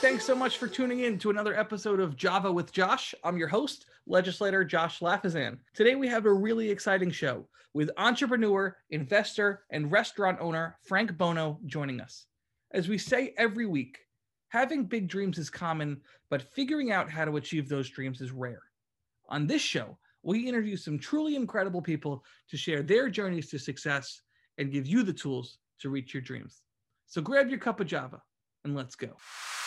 thanks so much for tuning in to another episode of Java with Josh. I'm your host, legislator Josh Lafazan. Today we have a really exciting show with entrepreneur, investor, and restaurant owner Frank Bono joining us. As we say every week, having big dreams is common, but figuring out how to achieve those dreams is rare. On this show, we interview some truly incredible people to share their journeys to success and give you the tools to reach your dreams. So grab your cup of Java and let's go.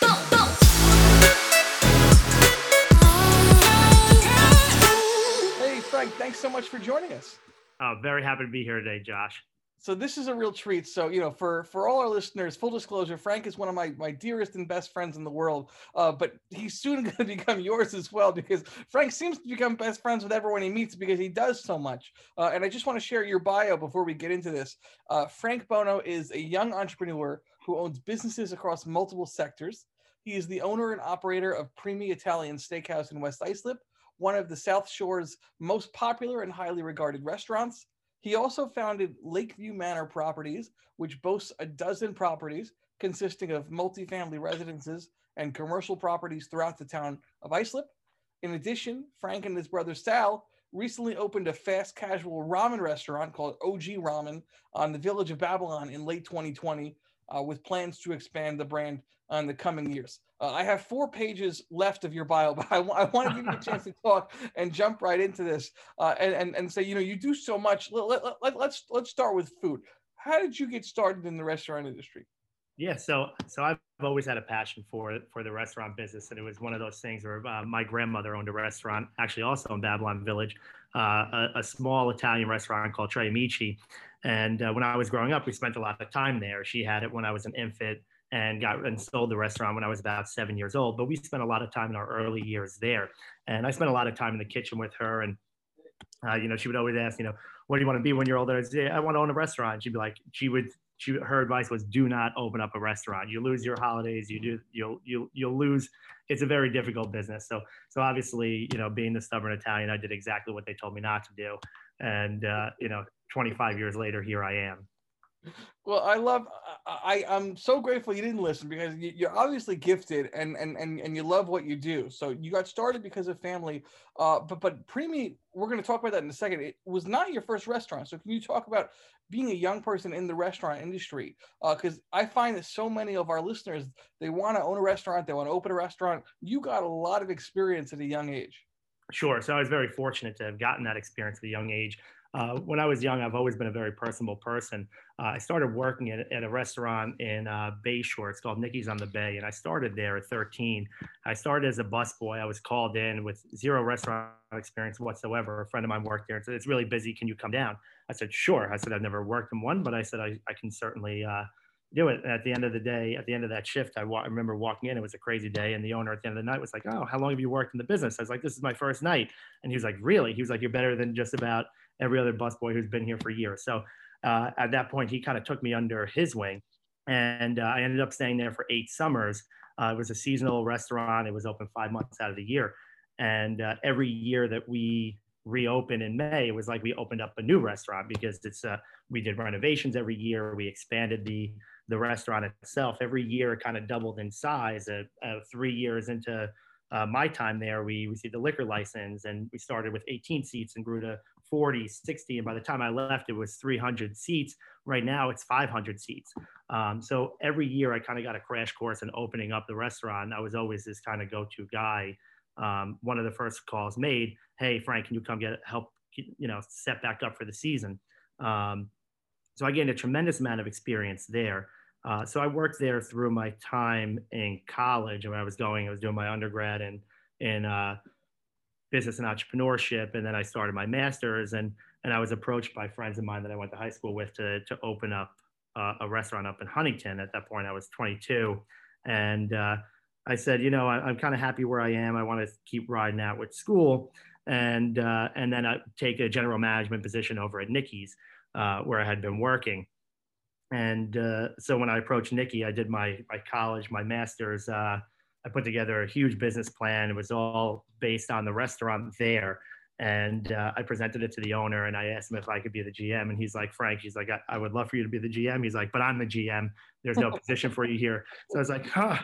Hey, Frank, thanks so much for joining us. Very happy to be here today, Josh. So this is a real treat. So, for all our listeners, full disclosure, Frank is one of my dearest and best friends in the world, but he's soon going to become yours as well, because Frank seems to become best friends with everyone he meets because he does so much. And I just want to share your bio before we get into this. Frank Bono is a young entrepreneur who owns businesses across multiple sectors. He is the owner and operator of Primi Italian Steakhouse in West Islip, one of the South Shore's most popular and highly regarded restaurants. He also founded Lakeview Manor Properties, which boasts a dozen properties consisting of multifamily residences and commercial properties throughout the town of Islip. In addition, Frank and his brother Sal recently opened a fast casual ramen restaurant called OG Ramen on the Village of Babylon in late 2020, with plans to expand the brand in the coming years. I have 4 pages left of your bio, but I want to give you a chance to talk and jump right into this and say, you do so much. Let's start with food. How did you get started in the restaurant industry? Yeah, so I've always had a passion for the restaurant business, and it was one of those things where my grandmother owned a restaurant, actually also in Babylon Village, a small Italian restaurant called Tre Amici. And when I was growing up, we spent a lot of time there. She had it when I was an infant and sold the restaurant when I was about 7 years old. But we spent a lot of time in our early years there. And I spent a lot of time in the kitchen with her. And, she would always ask, what do you want to be when you're older? I'd say, I want to own a restaurant. She'd be like, her advice was, do not open up a restaurant. You lose your holidays. You'll lose. It's a very difficult business. So obviously, being the stubborn Italian, I did exactly what they told me not to do. And, 25 years later, here I am. Well, I'm so grateful you didn't listen, because you're obviously gifted and you love what you do. So you got started because of family, but Primi, we're going to talk about that in a second. It was not your first restaurant. So can you talk about being a young person in the restaurant industry? Because I find that so many of our listeners, they want to own a restaurant, they want to open a restaurant. You got a lot of experience at a young age. Sure. So I was very fortunate to have gotten that experience at a young age. When I was young, I've always been a very personable person. I started working at a restaurant in Bayshore. It's called Nicky's on the Bay. And I started there at 13. I started as a busboy. I was called in with zero restaurant experience whatsoever. A friend of mine worked there and said, it's really busy. Can you come down? I said, sure. I said, I've never worked in one, but I said, I can certainly do it. And at the end of the day, at the end of that shift, I remember walking in. It was a crazy day. And the owner at the end of the night was like, oh, how long have you worked in the business? I was like, this is my first night. And he was like, really? He was like, you're better than just about every other busboy who's been here for years. So at that point, he kind of took me under his wing. And I ended up staying there for 8 summers. It was a seasonal restaurant. It was open 5 months out of the year. And every year that we reopened in May, it was like we opened up a new restaurant, because we did renovations every year. We expanded the restaurant itself. Every year it kind of doubled in size. 3 years into my time there, we received the liquor license, and we started with 18 seats and grew to 40, 60. And by the time I left, it was 300 seats. Right now it's 500 seats. So every year I kind of got a crash course in opening up the restaurant. I was always this kind of go-to guy. One of the first calls made, hey, Frank, can you come help set back up for the season? So I gained a tremendous amount of experience there. So I worked there through my time in college. And when I was doing my undergrad in business and entrepreneurship. And then I started my master's, and I was approached by friends of mine that I went to high school with to open up a restaurant up in Huntington. At that point, I was 22. And I said, I'm kind of happy where I am. I want to keep riding out with school. And then I take a general management position over at Nicky's, where I had been working. And so when I approached Nicky, I did my college, my master's. I put together a huge business plan. It was all based on the restaurant there. And I presented it to the owner, and I asked him if I could be the GM. And he's like, Frank, he's like, I would love for you to be the GM. He's like, but I'm the GM. There's no position for you here. So I was like, huh.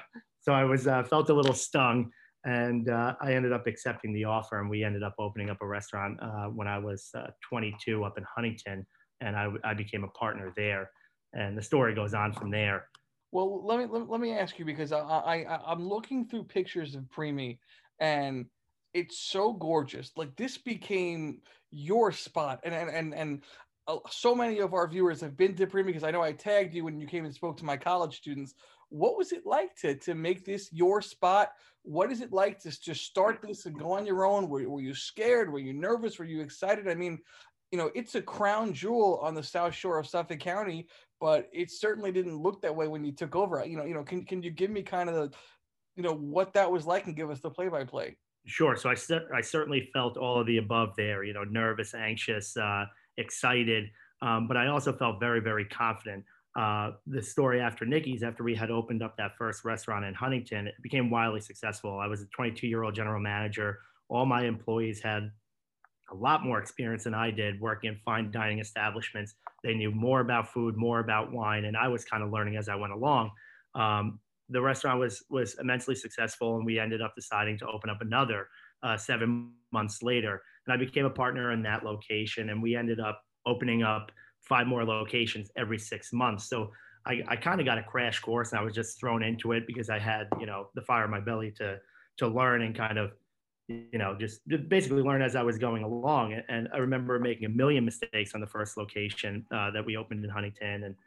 So I was felt a little stung, and I ended up accepting the offer, and we ended up opening up a restaurant when I was 22 up in Huntington, and I became a partner there, and the story goes on from there. Well, let me ask you because I'm looking through pictures of Primi, and it's so gorgeous. Like this became your spot, and so many of our viewers have been to Primi because I know I tagged you when you came and spoke to my college students. What was it like to make this your spot? What is it like to just start this and go on your own? Were you scared? Were you nervous? Were you excited? I mean, it's a crown jewel on the South Shore of Suffolk County, but it certainly didn't look that way when you took over. Can you give me kind of the, what that was like and give us the play by play? Sure. So I certainly felt all of the above there, nervous, anxious, excited. But I also felt very, very confident. The story after Nikki's, after we had opened up that first restaurant in Huntington, it became wildly successful. I was a 22-year-old general manager. All my employees had a lot more experience than I did working in fine dining establishments. They knew more about food, more about wine, and I was kind of learning as I went along. The restaurant was immensely successful, and we ended up deciding to open up another 7 months later. And I became a partner in that location, and we ended up opening up 5 more locations every 6 months. So I kind of got a crash course, and I was just thrown into it because I had the fire in my belly to learn and kind of just basically learn as I was going along. And I remember making a million mistakes on the first location that we opened in Huntington, and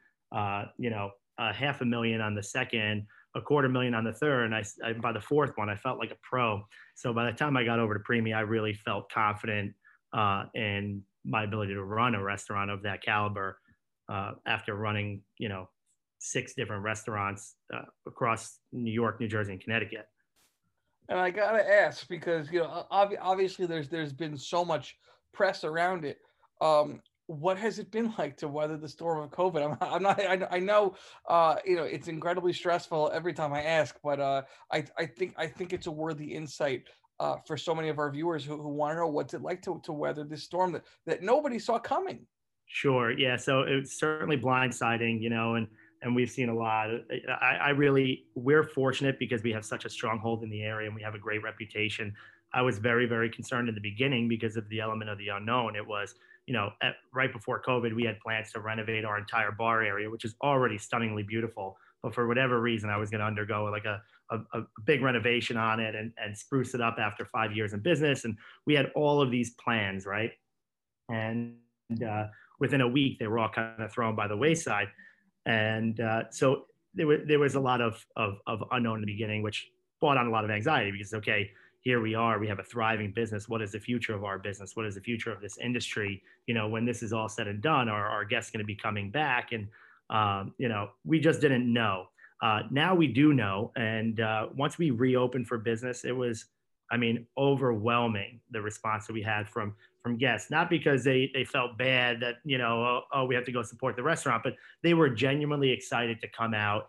$500,000 on the second, $250,000 on the third. And I by the fourth one, I felt like a pro. So by the time I got over to Primi, I really felt confident in my ability to run a restaurant of that caliber after running, 6 different restaurants across New York, New Jersey, and Connecticut. And I gotta ask because obviously there's been so much press around it. What has it been like to weather the storm of COVID? I'm not. I know. It's incredibly stressful every time I ask, but I think it's a worthy insight for so many of our viewers who want to know what's it like to weather this storm that nobody saw coming. Sure. Yeah. So it's certainly blindsiding, and we've seen a lot. We're fortunate because we have such a stronghold in the area and we have a great reputation. I was very, very concerned in the beginning because of the element of the unknown. It was, right before COVID, we had plans to renovate our entire bar area, which is already stunningly beautiful. But for whatever reason, I was going to undergo like a big renovation on it and spruce it up after 5 years in business. And we had all of these plans, right? And within a week, they were all kind of thrown by the wayside. And so there was a lot of unknown in the beginning, which brought on a lot of anxiety because, okay, here we are, we have a thriving business. What is the future of our business? What is the future of this industry? When this is all said and done, are our guests going to be coming back? And, we just didn't know. Now we do know. And once we reopened for business, it was, overwhelming, the response that we had from guests, not because they felt bad that, we have to go support the restaurant, but they were genuinely excited to come out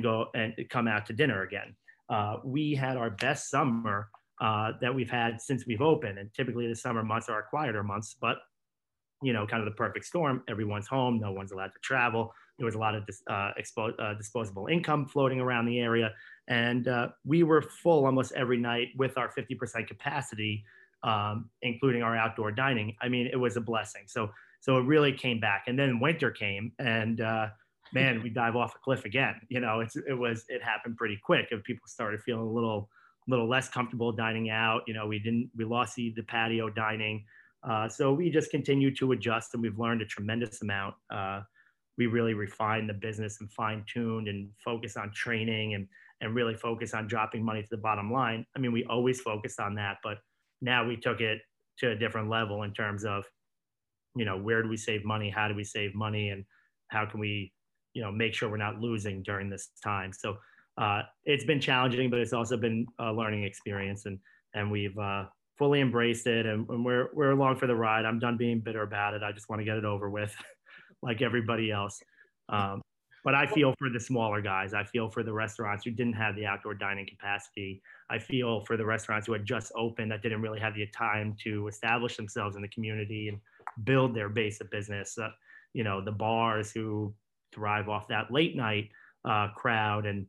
to dinner again. We had our best summer that we've had since we've opened. And typically the summer months are our quieter months, but kind of the perfect storm. Everyone's home. No one's allowed to travel. There was a lot of disposable income floating around the area. And we were full almost every night with our 50% capacity, including our outdoor dining. It was a blessing. So it really came back. And then winter came, and man, we dive off a cliff again. It happened pretty quick. If people started feeling a little less comfortable dining out, we lost the patio dining. So we just continue to adjust, and we've learned a tremendous amount. We really refined the business and fine-tuned and focused on training and really focus on dropping money to the bottom line. We always focused on that, but now we took it to a different level in terms of, where do we save money? How do we save money? And how can we, make sure we're not losing during this time? So it's been challenging, but it's also been a learning experience, and we've fully embraced it, and we're along for the ride. I'm done being bitter about it. I just want to get it over with like everybody else. But I feel for the smaller guys. I feel for the restaurants who didn't have the outdoor dining capacity. I feel for the restaurants who had just opened that didn't really have the time to establish themselves in the community and build their base of business. The bars who thrive off that late night crowd, and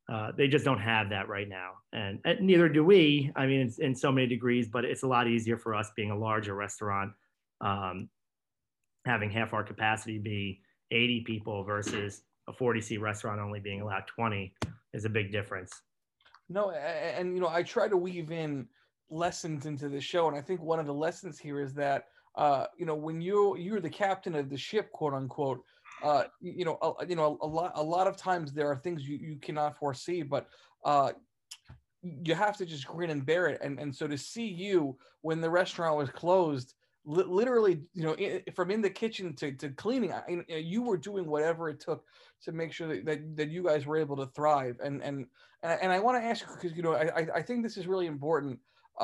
They just don't have that right now, and neither do we. I mean, in so many degrees, but it's a lot easier for us being a larger restaurant, um, having half our capacity be 80 people versus a 40-seat restaurant only being allowed 20 is a big difference. No, and you know, I try to weave in lessons into the show, and I think one of the lessons here is that you know, when you're the captain of the ship, quote unquote, you know, a lot of times there are things you cannot foresee, but uh, you have to just grin and bear it. And so to see you when the restaurant was closed, literally, you know, from in the kitchen to cleaning, you were doing whatever it took to make sure that you guys were able to thrive. And I want to ask you, because you know, I think this is really important.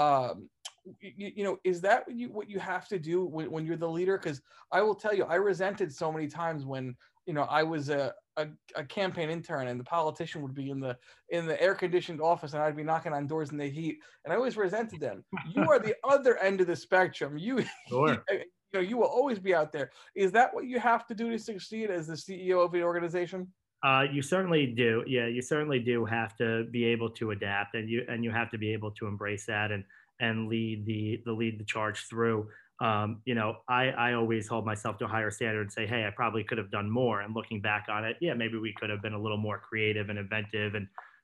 You know, is that what you have to do when you're the leader? Because I will tell you, I resented so many times when, you know, I was a campaign intern and the politician would be in the air conditioned office and I'd be knocking on doors in the heat, and I always resented them. You are the other end of the spectrum. Sure. You know, you will always be out there. Is that what you have to do to succeed as the CEO of the organization? You certainly do. Yeah, you certainly do have to be able to adapt, and you have to be able to embrace that and lead the charge through. You know, I always hold myself to a higher standard and say, hey, I probably could have done more. And looking back on it, yeah, maybe we could have been a little more creative and inventive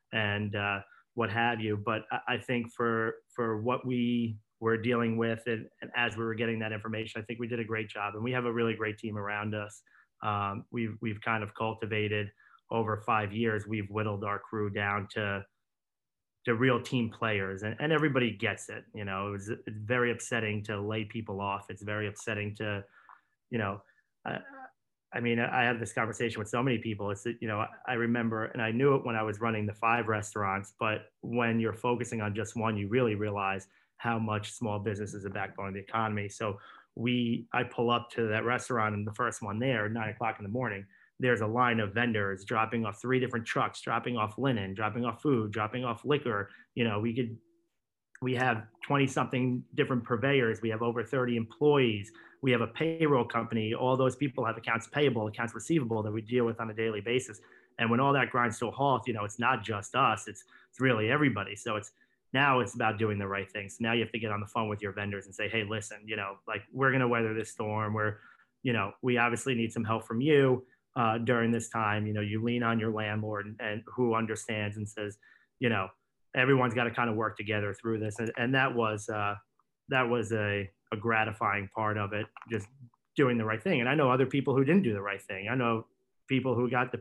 and what have you. But I think for what we were dealing with and as we were getting that information, I think we did a great job, and we have a really great team around us. We've kind of cultivated over 5 years. We've whittled our crew down to real team players, and everybody gets it. You know, it's very upsetting to lay people off. It's very upsetting to, you know, I mean, I have this conversation with so many people. It's, you know, I remember, and I knew it when I was running the 5 restaurants, but when you're focusing on just one, you really realize how much small business is a backbone of the economy. So I pull up to that restaurant, and the first one there, 9 o'clock in the morning, there's a line of vendors dropping off 3 different trucks, dropping off linen, dropping off food, dropping off liquor. You know, we have 20 something different purveyors. We have over 30 employees. We have a payroll company. All those people have accounts payable, accounts receivable that we deal with on a daily basis. And when all that grinds to a halt, you know, it's not just us, it's really everybody. So now it's about doing the right things. So now you have to get on the phone with your vendors and say, hey, listen, you know, like, we're going to weather this storm. You know, we obviously need some help from you during this time. You know, you lean on your landlord and who understands and says, you know, everyone's got to kind of work together through this. And that was a gratifying part of it, just doing the right thing. And I know other people who didn't do the right thing. I know people who got the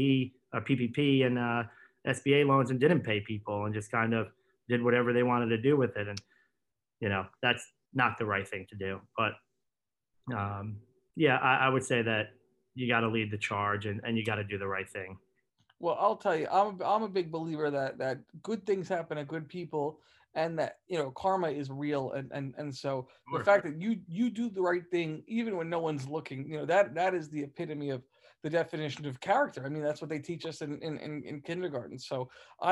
PPP and SBA loans and didn't pay people and just kind of did whatever they wanted to do with it. And, you know, that's not the right thing to do. But yeah, I would say that you got to lead the charge and you got to do the right thing. Well, I'll tell you, I'm a big believer that good things happen to good people, and that, you know, karma is real, and so the fact that you do the right thing even when no one's looking, you know, that is the epitome of the definition of character. I mean, that's what they teach us in kindergarten. So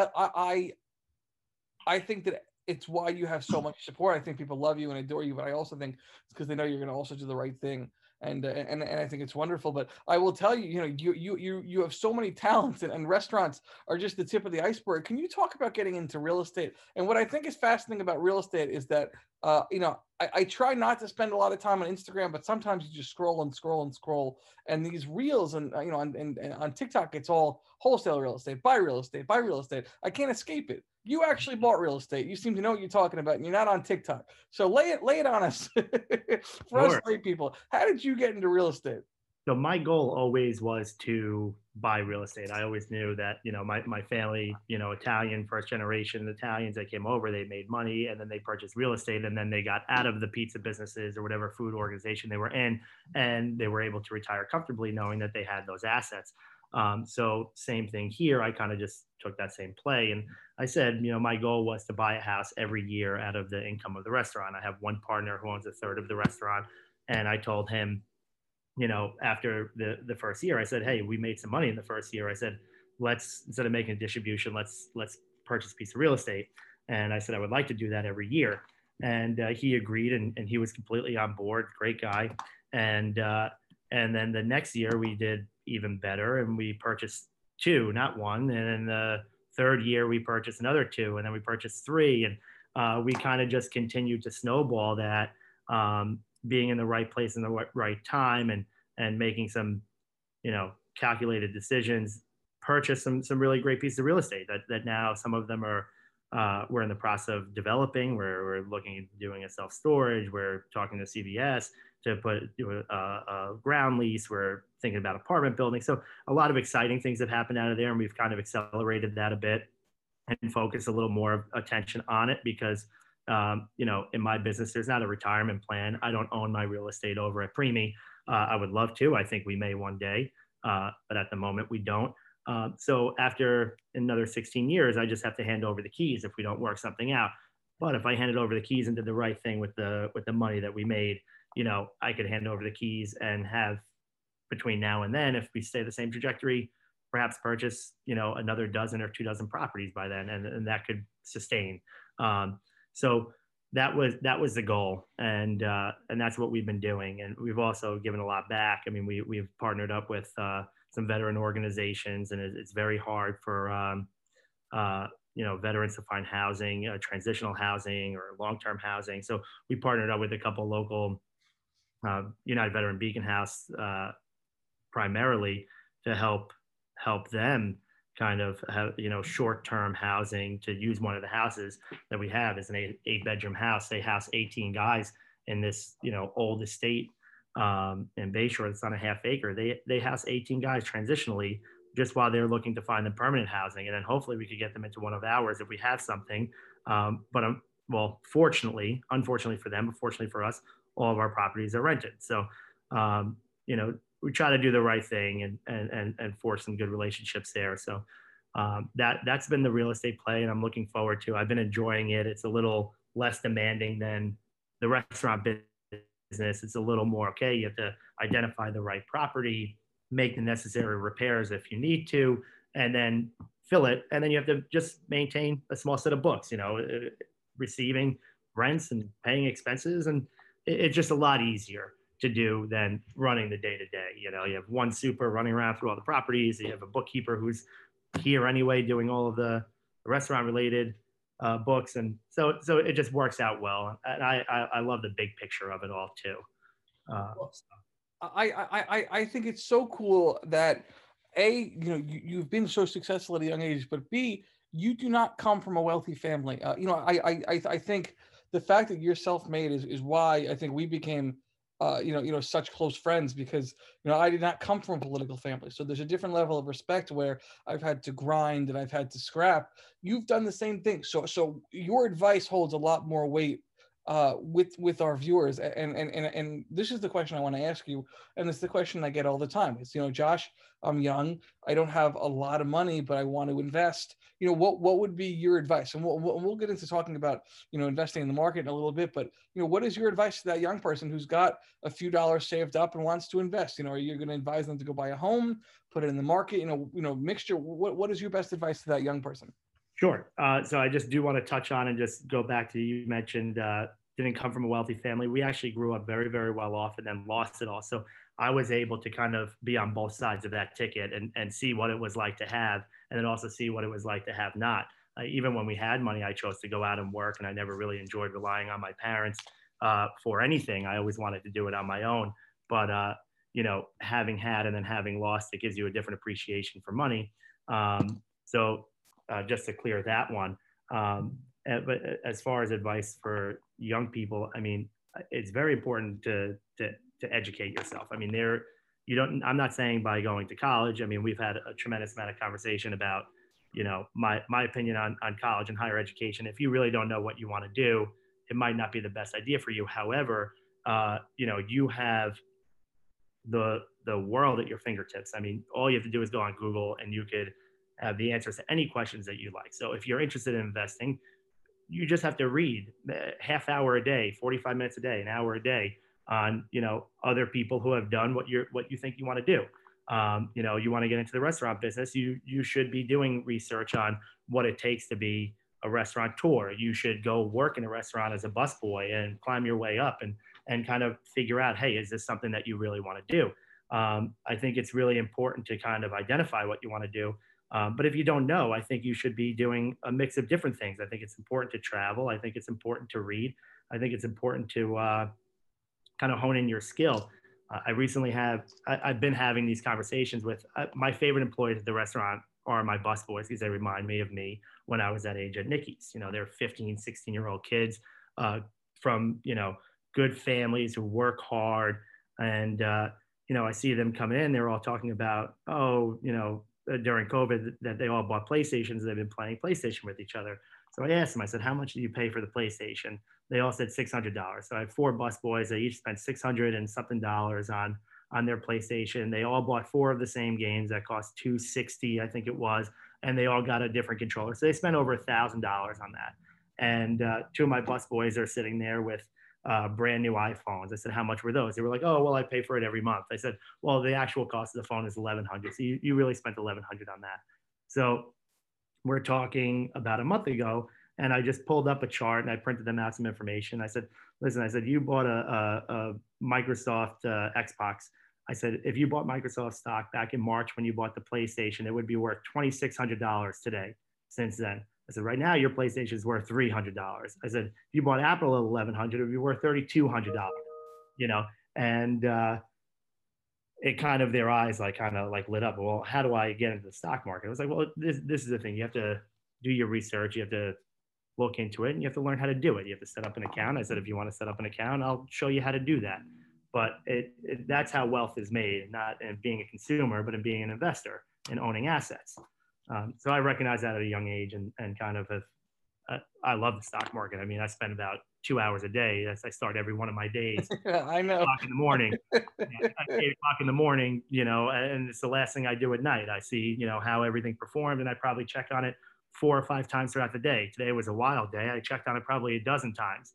I think that it's why you have so much support. I think people love you and adore you, but I also think it's because they know you're going to also do the right thing. And I think it's wonderful. But I will tell you, you know, you have so many talents, and restaurants are just the tip of the iceberg. Can you talk about getting into real estate? And what I think is fascinating about real estate is that, you know, I try not to spend a lot of time on Instagram, but sometimes you just scroll and scroll and scroll, and these reels, and you know, and on TikTok, it's all wholesale real estate, buy real estate, buy real estate. I can't escape it. You actually bought real estate. You seem to know what you're talking about, and you're not on TikTok. So lay it on us for us lay people. How did you get into real estate? So my goal always was to buy real estate. I always knew that, you know, my family, you know, Italian, first generation Italians that came over, they made money and then they purchased real estate, and then they got out of the pizza businesses or whatever food organization they were in, and they were able to retire comfortably knowing that they had those assets. So same thing here. I kind of just took that same play, and I said, you know, my goal was to buy a house every year out of the income of the restaurant. I have one partner who owns a third of the restaurant, and I told him, you know, after the first year, I said, hey, we made some money in the first year. I said, let's, instead of making a distribution, let's purchase a piece of real estate. And I said, I would like to do that every year. And he agreed, and he was completely on board. Great guy. And then the next year we did even better, and we purchased 2, not 1. And then third year, we purchased another two, and then we purchased three. And we kind of just continued to snowball that, being in the right place in the right time, and making some, calculated decisions, purchase some really great pieces of real estate that now some of them are, we're in the process of developing. We're looking at doing a self-storage. We're talking to CVS to do a ground lease. We're thinking about apartment buildings. So a lot of exciting things have happened out of there, and we've kind of accelerated that a bit and focus a little more attention on it because, in my business, there's not a retirement plan. I don't own my real estate over at Premi. I would love to. I think we may one day, but at the moment we don't. So after another 16 years, I just have to hand over the keys if we don't work something out. But if I handed over the keys and did the right thing with the money that we made, I could hand over the keys and have, between now and then, if we stay the same trajectory, perhaps purchase, another dozen or 2 dozen properties by then, and that could sustain. So that was the goal, and that's what we've been doing. And we've also given a lot back. I mean, we've partnered up with some veteran organizations, and it's very hard for veterans to find housing, transitional housing or long-term housing. So we partnered up with a couple local United Veteran Beacon House, primarily to help them kind of have, short-term housing, to use one of the houses that we have as an eight-bedroom house. They house 18 guys in this, old estate in Bayshore. It's on a half acre. They house 18 guys transitionally just while they're looking to find them permanent housing. And then hopefully we could get them into one of ours if we have something. Well, unfortunately for them, but fortunately for us, all of our properties are rented. So, we try to do the right thing and force some good relationships there. So that's been the real estate play, and I'm looking forward to. I've been enjoying it. It's a little less demanding than the restaurant business. It's a little more, okay, you have to identify the right property, make the necessary repairs if you need to, and then fill it. And then you have to just maintain a small set of books, receiving rents and paying expenses. And it's just a lot easier to do than running the day to day. You have one super running around through all the properties. You have a bookkeeper who's here anyway, doing all of the restaurant related books. And so it just works out well. And I love the big picture of it all too. I think it's so cool that A, you've been so successful at a young age, but B, you do not come from a wealthy family. I think the fact that you're self-made is why I think we became such close friends, because I did not come from a political family. So there's a different level of respect where I've had to grind and I've had to scrap. You've done the same thing. So your advice holds a lot more weight with our viewers. And this is the question I want to ask you, and it's the question I get all the time. It's, Josh, I'm young, I don't have a lot of money, but I want to invest. What would be your advice? And we'll get into talking about investing in the market in a little bit, but what is your advice to that young person who's got a few dollars saved up and wants to invest? Are you going to advise them to go buy a home, put it in the market, mixture? What is your best advice to that young person? Sure. So I just do want to touch on and just go back to, you mentioned didn't come from a wealthy family. We actually grew up very, very well off and then lost it all. So I was able to kind of be on both sides of that ticket and see what it was like to have, and then also see what it was like to have not. Even when we had money, I chose to go out and work, and I never really enjoyed relying on my parents for anything. I always wanted to do it on my own. But, having had and then having lost, it gives you a different appreciation for money. So just to clear that one. But as far as advice for young people, I mean, it's very important to educate yourself. I mean, I'm not saying by going to college. I mean, we've had a tremendous amount of conversation about, my opinion on college and higher education. If you really don't know what you want to do, it might not be the best idea for you. However, you have the world at your fingertips. I mean, all you have to do is go on Google and you could have the answers to any questions that you like. So if you're interested in investing, you just have to read half hour a day, 45 minutes a day, an hour a day on, other people who have done what you think you want to do. You want to get into the restaurant business, you should be doing research on what it takes to be a restaurateur. You should go work in a restaurant as a busboy and climb your way up and kind of figure out, hey, is this something that you really want to do? I think it's really important to kind of identify what you want to do. But if you don't know, I think you should be doing a mix of different things. I think it's important to travel. I think it's important to read. I think it's important to kind of hone in your skill. I've been having these conversations with my favorite employees at the restaurant are my busboys because they remind me of me when I was that age at Nicky's. You know, they're 15, 16-year-old kids from, you know, good families who work hard. And, you know, I see them come in, they're all talking about, oh, you know, during COVID that they all bought PlayStations. They've been playing PlayStation with each other. So I asked them, I said, how much do you pay for the PlayStation? They all said $600. So I had 4 busboys. They each spent $600 and something on their PlayStation. They all bought 4 of the same games that cost $260, I think it was, and they all got a different controller. So they spent over $1,000 on that. And 2 of my busboys are sitting there with brand new iPhones. I said, how much were those? They were like, oh, well, I pay for it every month. I said, well, the actual cost of the phone is $1,100. So you really spent $1,100 on that. So we're talking about a month ago, and I just pulled up a chart and I printed them out some information. I said, listen, I said, you bought a Microsoft Xbox. I said, if you bought Microsoft stock back in March when you bought the PlayStation, it would be worth $2,600 today. Since then, I said, right now your PlayStation is worth $300. I said, if you bought Apple at $1,100, it would be worth $3,200. You know, and it kind of, their eyes like kind of like lit up. Well, how do I get into the stock market? I was like, well, this is the thing. You have to do your research. You have to look into it, and you have to learn how to do it. You have to set up an account. I said, if you want to set up an account, I'll show you how to do that. But that's how wealth is made, not in being a consumer, but in being an investor and owning assets. So I recognize that at a young age, and kind of I love the stock market. I mean, I spend about 2 hours a day. I start every one of my days. I know. 8 o'clock in the morning. 8 o'clock in the morning, you know, and it's the last thing I do at night. I see, you know, how everything performed, and I probably check on it 4 or 5 times throughout the day. Today was a wild day. I checked on it probably a dozen times.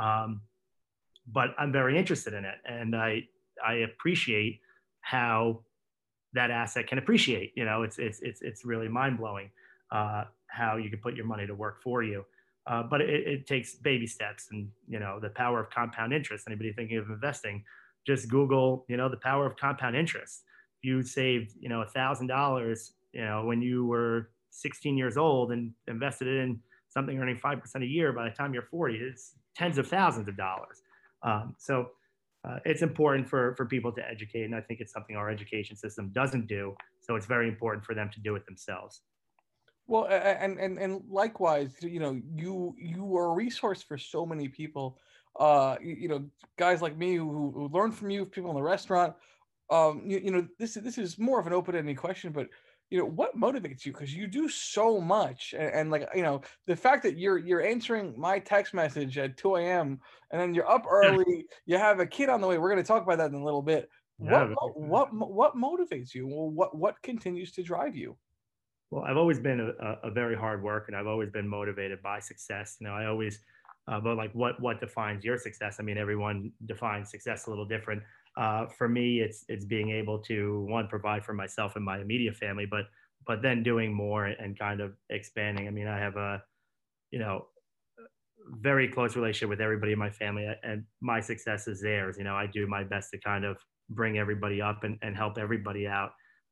But I'm very interested in it, and I appreciate how that asset can appreciate. You know, it's really mind blowing how you can put your money to work for you. But it takes baby steps, and you know, the power of compound interest. Anybody thinking of investing, just Google, you know, the power of compound interest. If you saved, you know, $1,000, you know, when you were 16 years old and invested it in something earning 5% a year, by the time you're 40, it's tens of thousands of dollars. So it's important for people to educate, and I think it's something our education system doesn't do. So it's very important for them to do it themselves. Well, and likewise, you know, you are a resource for so many people. You know, guys like me who learn from you, people in the restaurant. You know, this is more of an open-ended question, but you know, what motivates you? Because you do so much, and like, you know, the fact that you're answering my text message at 2 a.m. and then you're up early, you have a kid on the way. We're going to talk about that in a little bit. Yeah, What motivates you? Well, what continues to drive you? Well, I've always been a very hard worker, and I've always been motivated by success. You know, I always, but like, what defines your success? I mean, everyone defines success a little different. For me, it's being able to, one, provide for myself and my immediate family, but then doing more and kind of expanding. I mean, I have a, you know, very close relationship with everybody in my family, and my success is theirs. You know, I do my best to kind of bring everybody up and help everybody out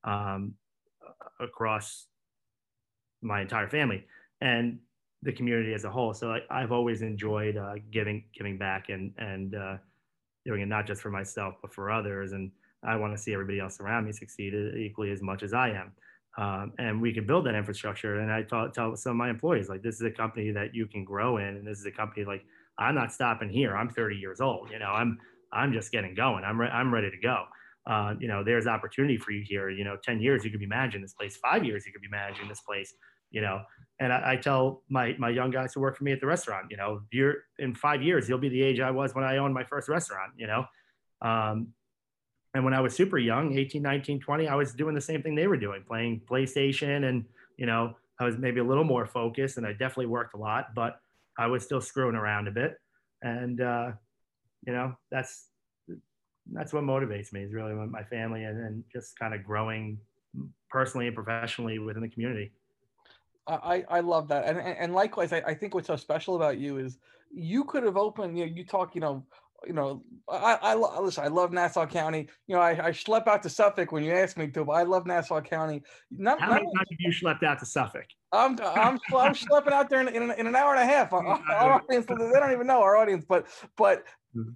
across my entire family and the community as a whole. So I've always enjoyed giving back and doing it not just for myself but for others. And I want to see everybody else around me succeed equally as much as I am. And we can build that infrastructure. And I tell some of my employees, like, this is a company that you can grow in, and this is a company, like, I'm not stopping here. I'm 30 years old. You know, I'm just getting going. I'm ready to go. You know, there's opportunity for you here. You know, 10 years you could be managing this place. 5 years you could be managing this place. You know, and I tell my young guys who work for me at the restaurant, you know, you're in 5 years, you'll be the age I was when I owned my first restaurant, you know. And when I was super young, 18, 19, 20, I was doing the same thing they were doing, playing PlayStation. And, you know, I was maybe a little more focused, and I definitely worked a lot, but I was still screwing around a bit. And, you know, that's what motivates me, is really my family, and just kind of growing personally and professionally within the community. I love that, and likewise, I think what's so special about you is you could have opened. You know, you talk, you know, listen, I love Nassau County. I schlep out to Suffolk when you ask me to, but I love Nassau County. How many times have you schlepped out to Suffolk? I'm schlepping out there in an hour and a half. Our audience, they don't even know our audience, but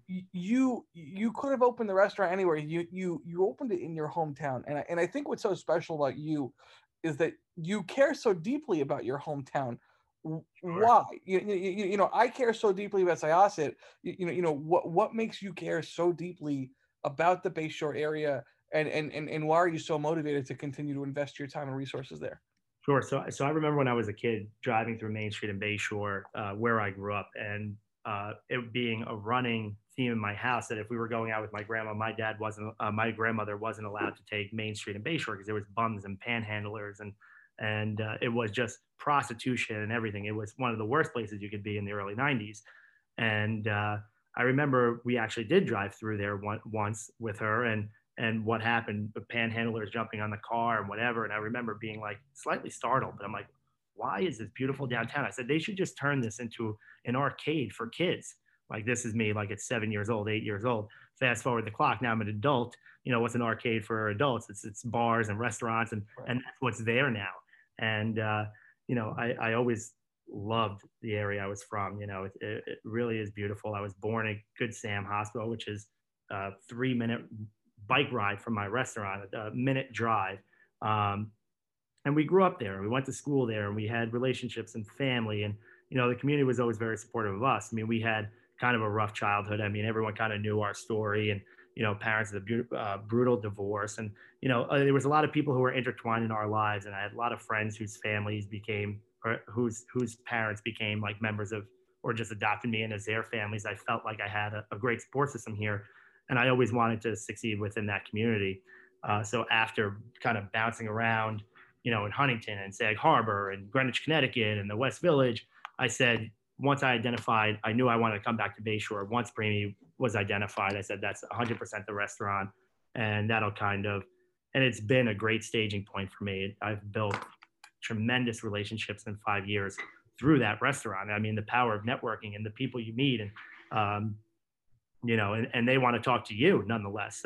you could have opened the restaurant anywhere. You opened it in your hometown, and I think what's so special about you is that you care so deeply about your hometown. Why? I care so deeply about Syosset. What makes you care so deeply about the Bayshore area, and why are you so motivated to continue to invest your time and resources there? Sure. So I remember when I was a kid driving through Main Street in Bayshore, where I grew up, and it being a running theme in my house that if we were going out with my grandma, my grandmother wasn't allowed to take Main Street in Bayshore because there was bums and panhandlers, and it was just prostitution and everything. It was one of the worst places you could be in the early '90s. And I remember we actually did drive through there once with her, and what happened, the panhandlers jumping on the car and whatever. And I remember being like slightly startled, but I'm like, why is this beautiful downtown? I said, they should just turn this into an arcade for kids. Like, this is me, like at 7 years old, 8 years old. Fast forward the clock, now I'm an adult. What's an arcade for adults? It's bars and restaurants, and that's what's there now. And I always loved the area I was from. It really is beautiful. I was born at Good Sam Hospital, which is a 3-minute bike ride from my restaurant, a minute drive. And we grew up there. We went to school there, and we had relationships and family. And, the community was always very supportive of us. I mean, we had kind of a rough childhood. I mean, everyone kind of knew our story, and, parents had a brutal divorce. And, there was a lot of people who were intertwined in our lives. And I had a lot of friends whose families became, or whose parents became like members of, or just adopted me in as their families. I felt like I had a great support system here. And I always wanted to succeed within that community. So after kind of bouncing around, in Huntington and Sag Harbor and Greenwich, Connecticut and the West Village, I said, once I identified, I knew I wanted to come back to Bayshore. Once Preemy was identified, I said, that's 100% the restaurant. And and it's been a great staging point for me. I've built tremendous relationships in 5 years through that restaurant. I mean, the power of networking and the people you meet, and, and they want to talk to you nonetheless.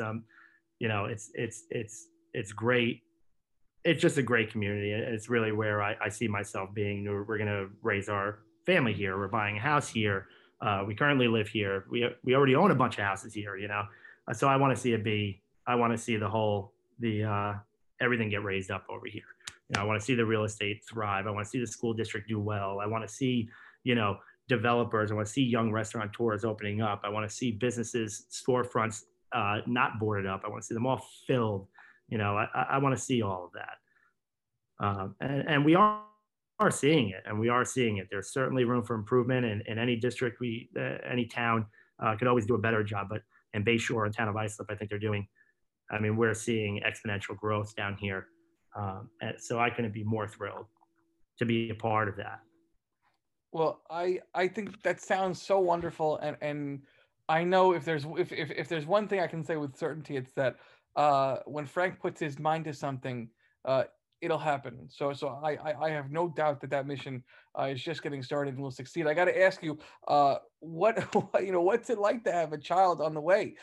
It's great. It's just a great community. It's really where I see myself being. We're going to raise our family here. We're buying a house here. We currently live here. We already own a bunch of houses here, So I want to see I want to see everything get raised up over here. I want to see the real estate thrive. I want to see the school district do well. I want to see, developers. I want to see young restaurateurs opening up. I want to see businesses, storefronts not boarded up. I want to see them all filled. I want to see all of that. And we are seeing it, and we are seeing it. There's certainly room for improvement in any district. Any town could always do a better job, but in Bayshore and town of Islip, I think we're seeing exponential growth down here. And so I couldn't be more thrilled to be a part of that. Well, I think that sounds so wonderful, and I know if there's one thing I can say with certainty, it's that when Frank puts his mind to something, it'll happen. So I have no doubt that mission is just getting started and will succeed. I got to ask you, what's it like to have a child on the way?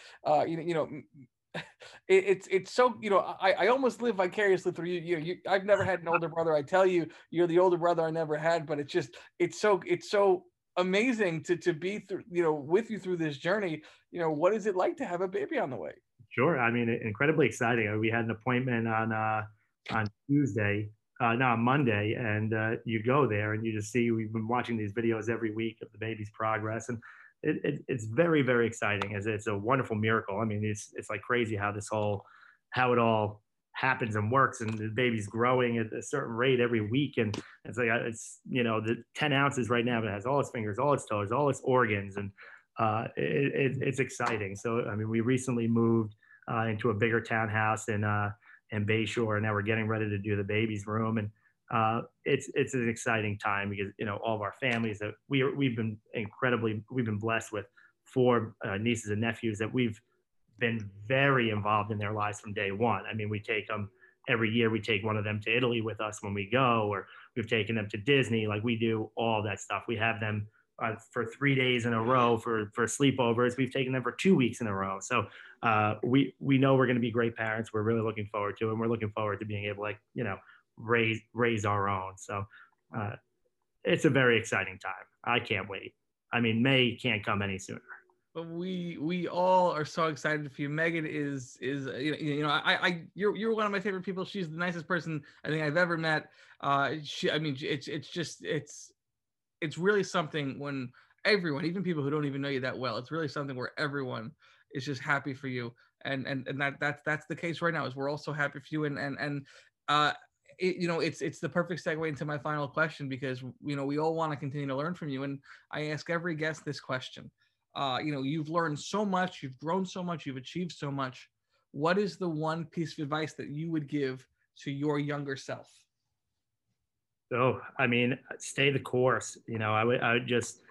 It's so, I almost live vicariously through you. I've never had an older brother. I tell you, you're the older brother I never had, but it's so amazing to be through, with you through this journey. What is it like to have a baby on the way? Sure. I mean, incredibly exciting. We had an appointment on Tuesday, no, on Monday, and you go there and you just see, we've been watching these videos every week of the baby's progress, and it's very, very exciting. It's a wonderful miracle. I mean, it's like crazy how it all happens and works, and the baby's growing at a certain rate every week. And it's like, the 10 ounces right now, but it has all its fingers, all its toes, all its organs. And it's exciting. So, I mean, we recently moved into a bigger townhouse in Bayshore, and now we're getting ready to do the baby's room. And it's an exciting time because, all of our families that we've been blessed with 4 nieces and nephews that we've been very involved in their lives from day one. I mean, we take them every year. We take one of them to Italy with us when we go, or we've taken them to Disney. Like, we do all that stuff. We have them for 3 days in a row for sleepovers. We've taken them for 2 weeks in a row. So we know we're going to be great parents. We're really looking forward to it. And we're looking forward to being able to, raise our own. So it's a very exciting time. I can't wait. I mean, May can't come any sooner. But we all are so excited for you. Megan is you're one of my favorite people. She's the nicest person I think I've ever met. It's really something when everyone, even people who don't even know you that well, it's really something where everyone is just happy for you. And that's the case right now, is we're all so happy for you. It's the perfect segue into my final question, because we all want to continue to learn from you, and I ask every guest this question. You've learned so much, you've grown so much, you've achieved so much. What is the one piece of advice that you would give to your younger self? Oh, I mean, stay the course. I would just,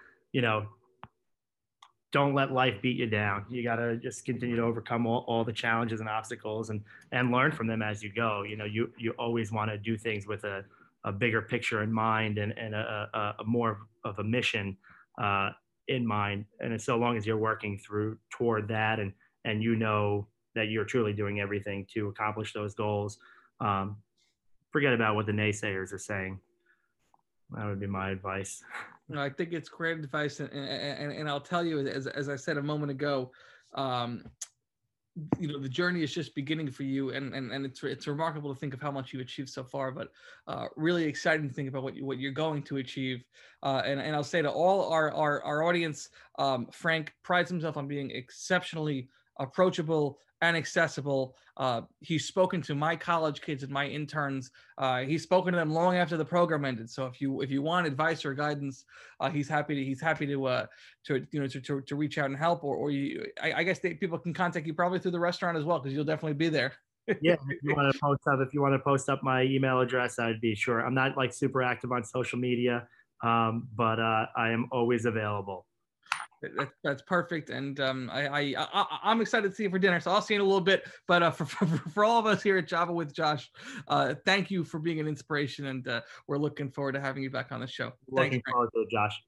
don't let life beat you down. You got to just continue to overcome all the challenges and obstacles and learn from them as you go. You always want to do things with a bigger picture in mind and a more of a mission in mind. And so long as you're working toward that and that you're truly doing everything to accomplish those goals, forget about what the naysayers are saying. That would be my advice. I think it's great advice, and I'll tell you, as I said a moment ago, the journey is just beginning for you, and it's remarkable to think of how much you've achieved so far, but really exciting to think about what you're going to achieve. And I'll say to all our audience, Frank prides himself on being exceptionally approachable and accessible. He's spoken to my college kids and my interns. He's spoken to them long after the program ended. So if you want advice or guidance, he's happy to reach out and help. I guess people can contact you probably through the restaurant as well, because you'll definitely be there. Yeah, if you want to post up my email address, I'd be sure. I'm not super active on social media, but I am always available. That's perfect, and I'm excited to see you for dinner. So I'll see you in a little bit. But for all of us here at Java with Josh, thank you for being an inspiration, and we're looking forward to having you back on the show. Looking forward to it, Josh.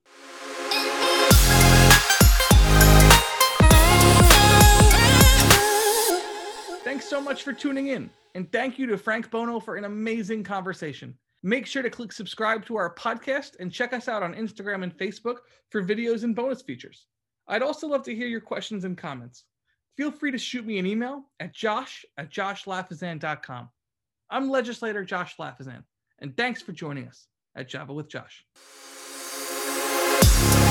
Thanks so much for tuning in, and thank you to Frank Bono for an amazing conversation. Make sure to click subscribe to our podcast and check us out on Instagram and Facebook for videos and bonus features. I'd also love to hear your questions and comments. Feel free to shoot me an email at josh@joshlafazan.com. I'm legislator Josh Lafazan, and thanks for joining us at Java with Josh.